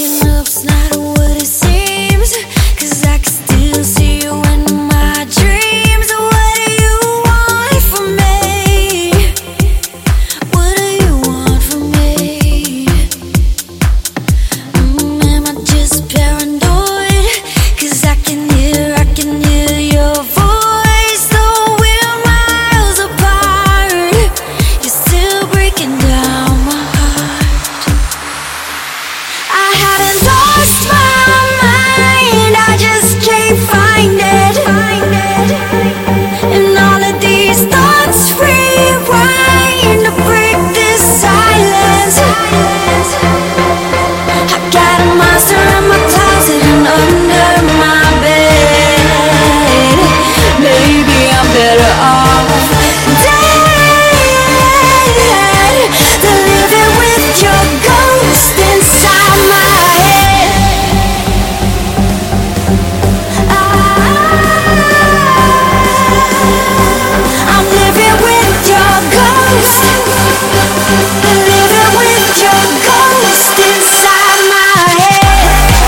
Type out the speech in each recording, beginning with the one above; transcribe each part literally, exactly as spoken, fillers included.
Breaking up's not what it seems, 'cause I can still see you in my dreams. What do you want from me? What do you want from me? Mm, am I just paranoid? 'Cause I can hear, I can hear your voice. Though we're miles apart, you're still breaking down my heart. I haven't lost my mind, I just can't find it. And all of these thoughts rewind to break this silence. I got a monster in my closet and under my bed. Maybe I'm better off dead than living with your ghost inside my head. I'm living with your ghost, living with your ghost inside my head.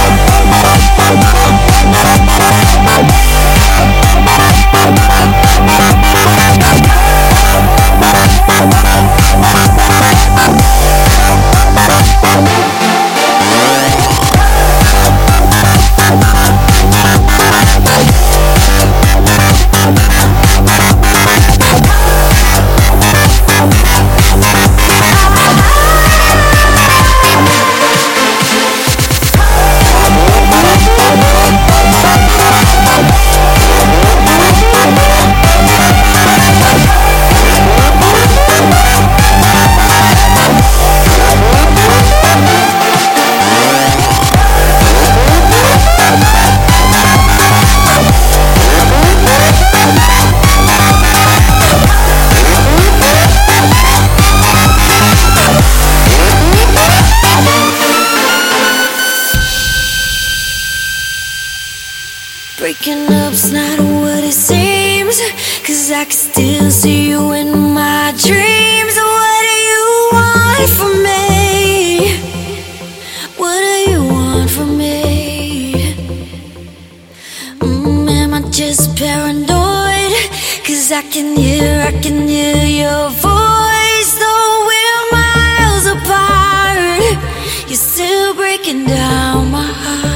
Breaking up's not what it seems, 'cause I can still see you in my dreams. What do you want from me? What do you want from me? Mm, am I just paranoid? 'Cause I can hear, I can hear your voice. Though we're miles apart, you're still breaking down my heart.